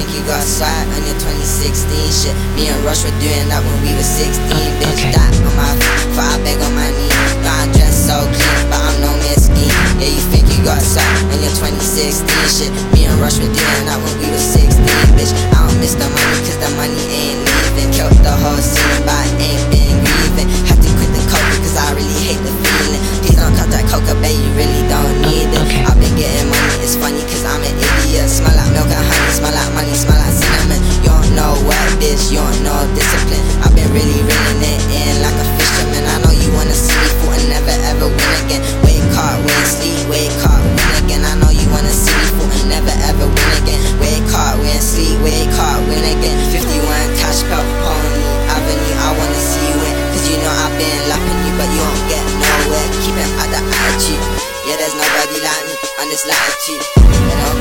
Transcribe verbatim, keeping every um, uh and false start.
think you got swag on your twenty sixteen shit? Me and Rush were doing that when we were sixteen, bitch. Okay. That on my feet, I beg on my knee. No, I dress so clean, but I'm no miskin. Yeah, you think you got swag on your twenty sixteen shit? Me and Rush were doing that when we were sixteen, bitch. I don't miss the money, cause the money ain't leaving. Killed the whole scene, but I ain't been grieving. Had to quit the coke, cause I really hate the feeling. Please don't cut that coca, babe, you really don't need it. Okay. I've been getting money, it's funny, cause I'm an idiot. Smell like milk and honey, smell like money, smell like cinnamon. You don't know what, bitch, you don't know discipline. I've been really reeling it in like a fisherman. I know you wanna see me fall and never ever win again. Wake up, win, sleep, wake up, win again. I know you wanna see me fall and never ever win again. Wake up, win, sleep, wake up, win again. fifty-one cash pel, Pony Avenue, I wanna see you win. Cause you know I've been lapping you, but you won't get nowhere. Keep it at the attitude. Yeah, there's nobody like me on this latitude. You know